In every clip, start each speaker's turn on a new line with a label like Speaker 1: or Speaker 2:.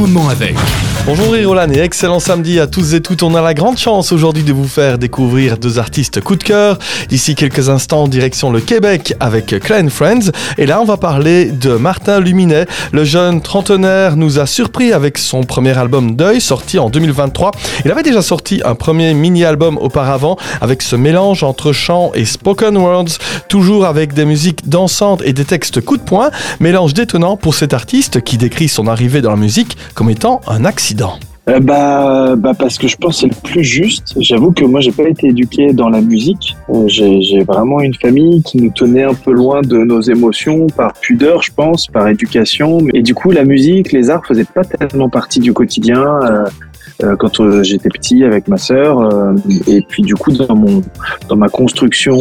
Speaker 1: moment avec.
Speaker 2: Bonjour Roland et excellent samedi à tous et toutes. On a la grande chance aujourd'hui de vous faire découvrir deux artistes coup de cœur. D'ici quelques instants, direction le Québec avec Clan Friends. Et là, on va parler de Martin Luminet. Le jeune trentenaire nous a surpris avec son premier album Deuil, sorti en 2023. Il avait déjà sorti un premier mini-album auparavant avec ce mélange entre chant et spoken words, toujours avec des musiques dansantes et des textes coup de poing. Mélange détonnant pour cet artiste qui décrit son arrivée dans la musique comme étant un accident.
Speaker 3: Parce que je pense que c'est le plus juste. J'avoue que moi j'ai pas été éduqué dans la musique. J'ai vraiment une famille qui nous tenait un peu loin de nos émotions par pudeur, je pense, par éducation. Et du coup la musique, les arts faisaient pas tellement partie du quotidien. Quand j'étais petit avec ma sœur, et puis du coup dans ma construction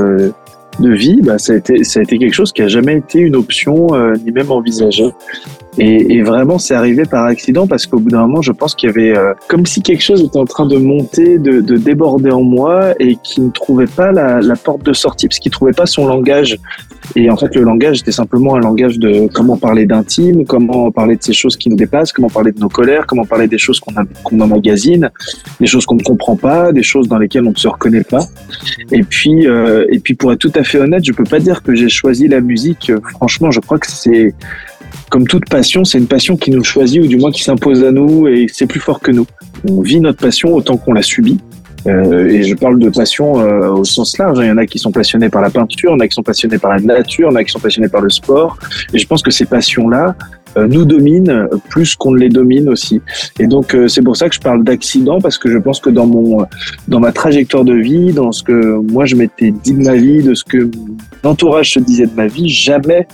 Speaker 3: de vie, ça a été quelque chose qui a jamais été une option ni même envisagée. Et vraiment, c'est arrivé par accident parce qu'au bout d'un moment, je pense qu'il y avait comme si quelque chose était en train de monter, de déborder en moi et qui ne trouvait pas la porte de sortie parce qu'il ne trouvait pas son langage. Et en fait, le langage était simplement un langage de comment parler d'intime, comment parler de ces choses qui nous dépassent, comment parler de nos colères, comment parler des choses qu'on emmagasine, des choses qu'on ne comprend pas, des choses dans lesquelles on ne se reconnaît pas. Et puis, pour être tout à fait honnête, je peux pas dire que j'ai choisi la musique. Franchement, je crois que c'est comme toute passion, c'est une passion qui nous choisit ou du moins qui s'impose à nous et c'est plus fort que nous. On vit notre passion autant qu'on la subit. Et je parle de passion au sens large. Il y en a qui sont passionnés par la peinture, il y en a qui sont passionnés par la nature, il y en a qui sont passionnés par le sport. Et je pense que ces passions-là nous dominent plus qu'on ne les domine aussi. Et donc c'est pour ça que je parle d'accident parce que je pense que dans ma trajectoire de vie, dans ce que moi je m'étais dit de ma vie, de ce que l'entourage se disait de ma vie, jamais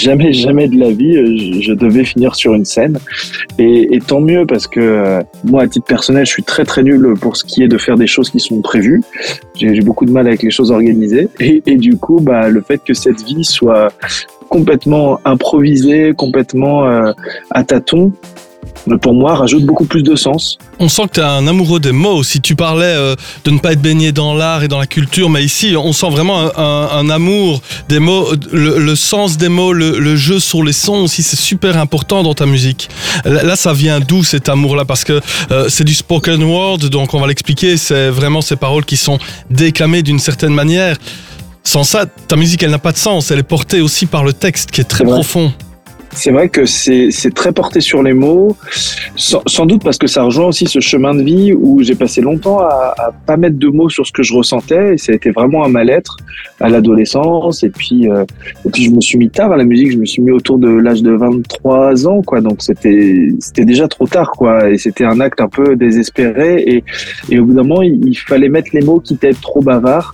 Speaker 3: de la vie je devais finir sur une scène et tant mieux parce que moi à titre personnel je suis très très nul pour ce qui est de faire des choses qui sont prévues. J'ai beaucoup de mal avec les choses organisées et du coup le fait que cette vie soit complètement improvisée, complètement à tâtons, pour moi, rajoute beaucoup plus de sens.
Speaker 2: On sent que tu es un amoureux des mots. Si tu parlais de ne pas être baigné dans l'art et dans la culture, mais ici, on sent vraiment un amour des mots, le sens des mots, le jeu sur les sons aussi, c'est super important dans ta musique. Là, ça vient d'où cet amour-là? Parce que c'est du spoken word, donc on va l'expliquer, c'est vraiment ces paroles qui sont déclamées d'une certaine manière. Sans ça, ta musique, elle n'a pas de sens. Elle est portée aussi par le texte qui est très profond.
Speaker 3: C'est vrai que c'est très porté sur les mots, sans doute parce que ça rejoint aussi ce chemin de vie où j'ai passé longtemps à pas mettre de mots sur ce que je ressentais et ça a été vraiment un mal-être à l'adolescence et puis je me suis mis tard à la musique, je me suis mis autour de l'âge de 23 ans quoi, donc c'était déjà trop tard quoi et c'était un acte un peu désespéré et au bout d'un moment il fallait mettre les mots quitte à être trop bavard.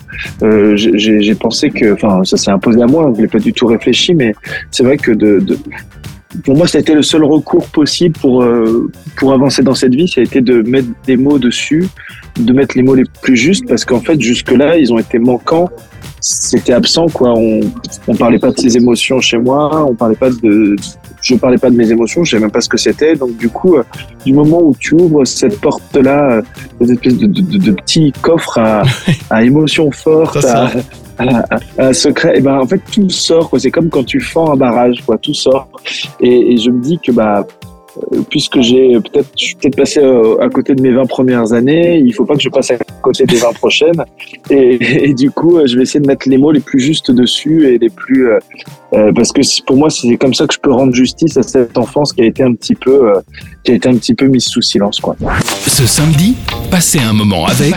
Speaker 3: J'ai pensé que, ça s'est imposé à moi, je l'ai pas du tout réfléchi mais c'est vrai que pour moi, ça a été le seul recours possible pour avancer dans cette vie, ça a été de mettre des mots dessus, de mettre les mots les plus justes, parce qu'en fait, jusque-là, ils ont été manquants, c'était absent, quoi. On parlait pas de ses émotions chez moi, je parlais pas de mes émotions, je savais même pas ce que c'était, donc du coup, du moment où tu ouvres cette porte-là, cette espèce de petit coffre à émotions fortes, un secret, et en fait tout sort quoi. C'est comme quand tu fends un barrage quoi, tout sort et je me dis que puisque je suis peut-être passé à côté de mes 20 premières années, il faut pas que je passe à côté des 20 prochaines et du coup je vais essayer de mettre les mots les plus justes dessus et les plus parce que pour moi c'est comme ça que je peux rendre justice à cette enfance qui a été un petit peu mise sous silence quoi.
Speaker 1: Ce samedi, passez un moment avec.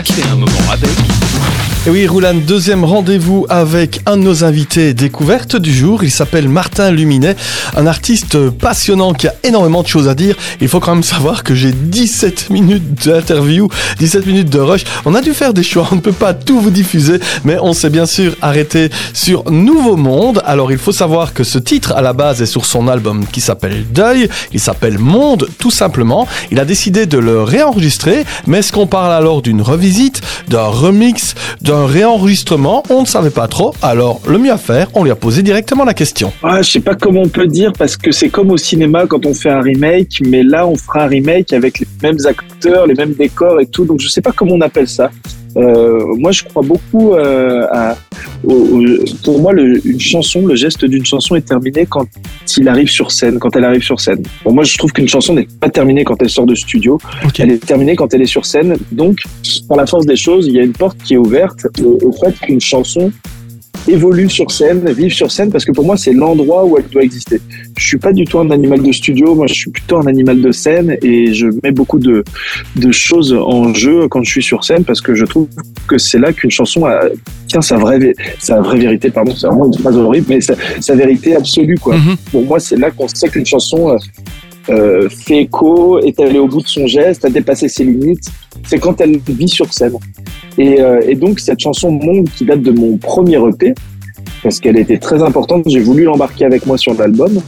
Speaker 2: Et oui, Roland, deuxième rendez-vous avec un de nos invités découverte du jour. Il s'appelle Martin Luminet, un artiste passionnant qui a énormément de choses à dire. Il faut quand même savoir que j'ai 17 minutes d'interview, 17 minutes de rush. On a dû faire des choix, on ne peut pas tout vous diffuser, mais on s'est bien sûr arrêté sur Nouveau Monde. Alors, il faut savoir que ce titre, à la base, est sur son album qui s'appelle Deuil. Il s'appelle Monde, tout simplement. Il a décidé de le réenregistrer, mais est-ce qu'on parle alors d'une revisite, d'un remix, d'un réenregistrement? On ne savait pas trop, alors le mieux à faire, on lui a posé directement la question.
Speaker 3: Je sais pas comment on peut dire, parce que c'est comme au cinéma quand on fait un remake, mais là on fera un remake avec les mêmes acteurs, les mêmes décors et tout, donc je sais pas comment on appelle ça. Moi je crois beaucoup pour moi, une chanson, le geste d'une chanson est terminé quand il arrive sur scène, quand elle arrive sur scène. Pour moi, je trouve qu'une chanson n'est pas terminée quand elle sort de studio. Okay. Elle est terminée quand elle est sur scène. Donc, par la force des choses, il y a une porte qui est ouverte au fait qu'une chanson évolue sur scène, vive sur scène, parce que pour moi, c'est l'endroit où elle doit exister. Je suis pas du tout un animal de studio, moi, je suis plutôt un animal de scène et je mets beaucoup de choses en jeu quand je suis sur scène parce que je trouve que c'est là qu'une chanson tient sa vraie vérité, pardon, c'est vraiment une phrase horrible, mais sa vérité absolue, quoi. Mm-hmm. Pour moi, c'est là qu'on sait qu'une chanson fait écho, est allée au bout de son geste, a dépassé ses limites. C'est quand elle vit sur scène. Et donc, cette chanson Monde, qui date de mon premier EP, parce qu'elle était très importante, j'ai voulu l'embarquer avec moi sur l'album.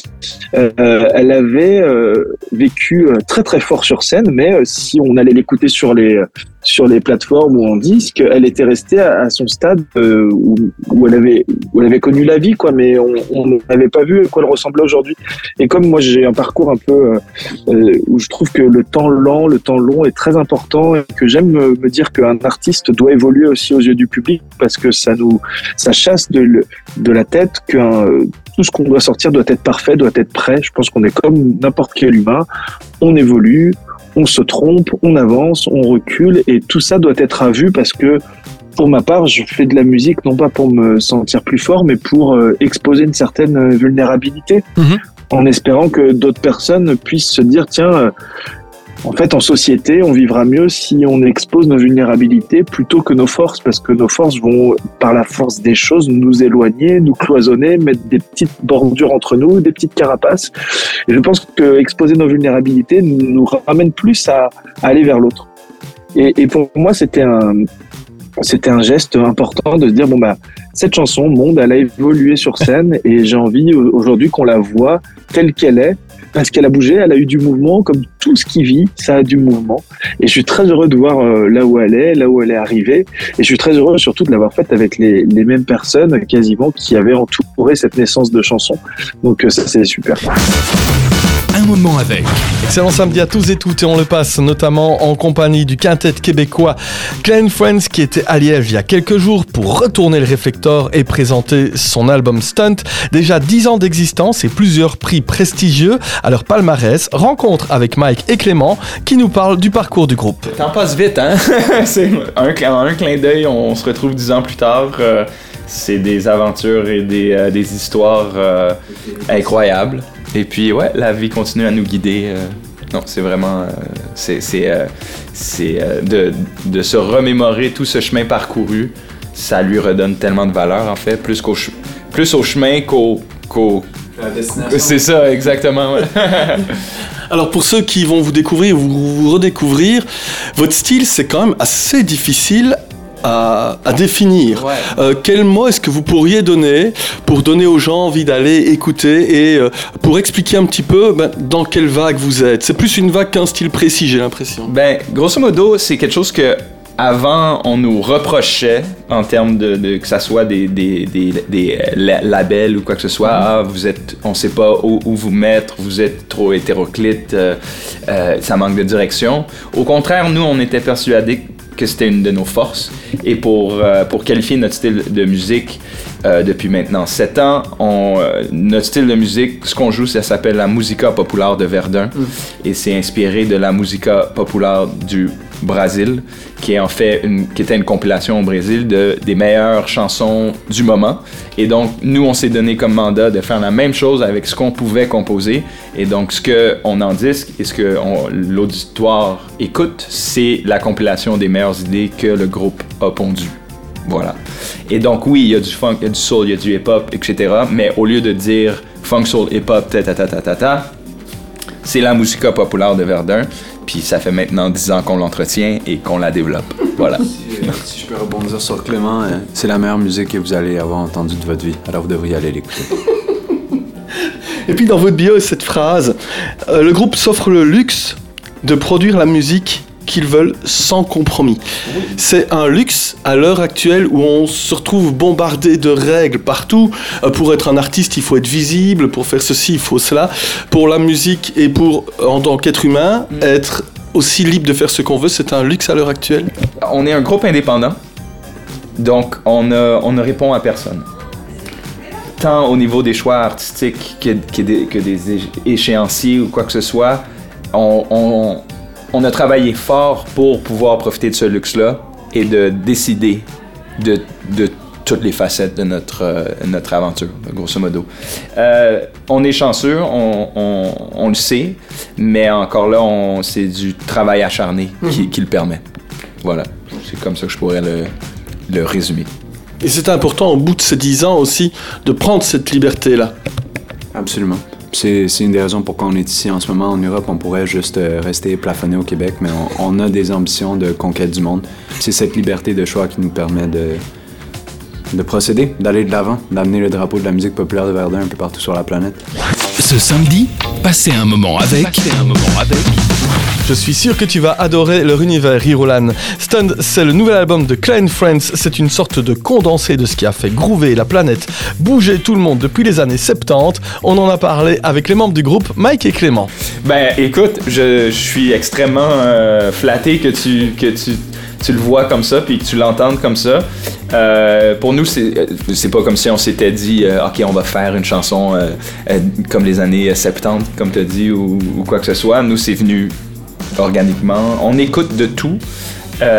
Speaker 3: Elle avait vécu très très fort sur scène, mais si on allait l'écouter sur les plateformes ou en disque, elle était restée à son stade où elle avait connu la vie, quoi, mais on n'avait pas vu à quoi elle ressemblait aujourd'hui. Et comme moi j'ai un parcours un peu où je trouve que le temps lent, le temps long est très important et que j'aime me dire qu'un artiste doit évoluer aussi aux yeux du public parce que ça chasse de la tête que tout ce qu'on doit sortir doit être parfait, doit être prêt. Je pense qu'on est comme n'importe quel humain. On évolue, on se trompe, on avance, on recule et tout ça doit être à vue parce que pour ma part, je fais de la musique non pas pour me sentir plus fort, mais pour exposer une certaine vulnérabilité en espérant que d'autres personnes puissent se dire tiens, en fait, en société, on vivra mieux si on expose nos vulnérabilités plutôt que nos forces, parce que nos forces vont, par la force des choses, nous éloigner, nous cloisonner, mettre des petites bordures entre nous, des petites carapaces. Et je pense que exposer nos vulnérabilités nous ramène plus à aller vers l'autre. Et pour moi, c'était un geste important de se dire, bon bah, cette chanson, Monde, elle a évolué sur scène et j'ai envie aujourd'hui qu'on la voit telle qu'elle est, parce qu'elle a bougé, elle a eu du mouvement, comme tout ce qui vit, ça a du mouvement. Et je suis très heureux de voir là où elle est arrivée. Et je suis très heureux surtout de l'avoir faite avec les mêmes personnes quasiment qui avaient entouré cette naissance de chanson. Donc ça, c'est super.
Speaker 1: Un moment avec.
Speaker 2: Excellent samedi à tous et toutes et on le passe notamment en compagnie du quintet québécois Clan Friends qui était à Liège il y a quelques jours pour retourner le réflecteur et présenter son album Stunt. Déjà 10 ans d'existence et plusieurs prix prestigieux à leur palmarès. Rencontre avec Mike et Clément qui nous parlent du parcours du groupe.
Speaker 4: Le temps passe vite, hein? C'est un clin d'œil, on se retrouve 10 ans plus tard. C'est des aventures et des histoires incroyables. Et puis, ouais, la vie continue à nous guider. Non, c'est vraiment... de se remémorer tout ce chemin parcouru, ça lui redonne tellement de valeur, en fait, plus au chemin qu'au
Speaker 5: la destination.
Speaker 4: C'est ça, exactement, ouais.
Speaker 2: Alors, pour ceux qui vont vous découvrir ou vous redécouvrir, votre style, c'est quand même assez difficile à définir. Ouais. Quel mot est-ce que vous pourriez donner pour donner aux gens envie d'aller écouter et pour expliquer un petit peu dans quelle vague vous êtes? C'est plus une vague qu'un style précis, j'ai l'impression.
Speaker 4: Grosso modo, c'est quelque chose que avant on nous reprochait en termes de que ça soit des labels ou quoi que ce soit. On sait pas où vous mettre, vous êtes trop hétéroclite, ça manque de direction. Au contraire, nous on était persuadés que c'était une de nos forces. Et pour qualifier notre style de musique, depuis maintenant 7 ans, notre style de musique, ce qu'on joue, ça s'appelle la Música Popular de Verdun. Et c'est inspiré de la Música Popular du Brésil, qui était une compilation au Brésil des meilleures chansons du moment. Et donc, nous, on s'est donné comme mandat de faire la même chose avec ce qu'on pouvait composer. Et donc, ce qu'on en disque et ce que l'auditoire écoute, c'est la compilation des meilleures idées que le groupe a pondues. Voilà. Et donc, oui, il y a du funk, il y a du soul, il y a du hip-hop, etc. Mais au lieu de dire funk, soul, hip-hop, c'est la Música Popular de Verdun. Puis ça fait maintenant 10 ans qu'on l'entretient et qu'on la développe. Voilà.
Speaker 5: Si je peux rebondir sur Clément, c'est la meilleure musique que vous allez avoir entendue de votre vie. Alors vous devriez aller l'écouter.
Speaker 2: Et puis dans votre bio, cette phrase, le groupe s'offre le luxe de produire la musique qu'ils veulent sans compromis. Oui. C'est un luxe à l'heure actuelle où on se retrouve bombardé de règles partout. Pour être un artiste, il faut être visible, pour faire ceci, il faut cela. Pour la musique et en tant qu'être humain, être aussi libre de faire ce qu'on veut, c'est un luxe à l'heure actuelle.
Speaker 4: On est un groupe indépendant Donc, on ne répond à personne. Tant au niveau des choix artistiques que des échéanciers ou quoi que ce soit, on a travaillé fort pour pouvoir profiter de ce luxe-là et de décider de toutes les facettes de notre aventure, grosso modo. On est chanceux, on le sait, mais encore là, c'est du travail acharné qui le permet. Voilà, c'est comme ça que je pourrais le résumer.
Speaker 2: Et c'est important au bout de ces 10 ans aussi de prendre cette liberté-là.
Speaker 5: Absolument. C'est une des raisons pourquoi on est ici en ce moment en Europe. On pourrait juste rester plafonné au Québec, mais on a des ambitions de conquête du monde. C'est cette liberté de choix qui nous permet de procéder, d'aller de l'avant, d'amener le drapeau de la musique populaire de Verdun un peu partout sur la planète.
Speaker 1: Ce samedi, passez un moment avec.
Speaker 2: Je suis sûr que tu vas adorer leur univers, Irulan. Stunned, c'est le nouvel album de Klein Friends. C'est une sorte de condensé de ce qui a fait groover la planète, bouger tout le monde depuis les années 70. On en a parlé avec les membres du groupe, Mike et Clément.
Speaker 4: Ben, écoute, je suis extrêmement flatté que tu le vois comme ça puis que tu l'entendes comme ça. Pour nous, c'est pas comme si on s'était dit OK, on va faire une chanson comme les années 70, comme tu as dit, ou quoi que ce soit. Nous, c'est venu organiquement. On écoute de tout.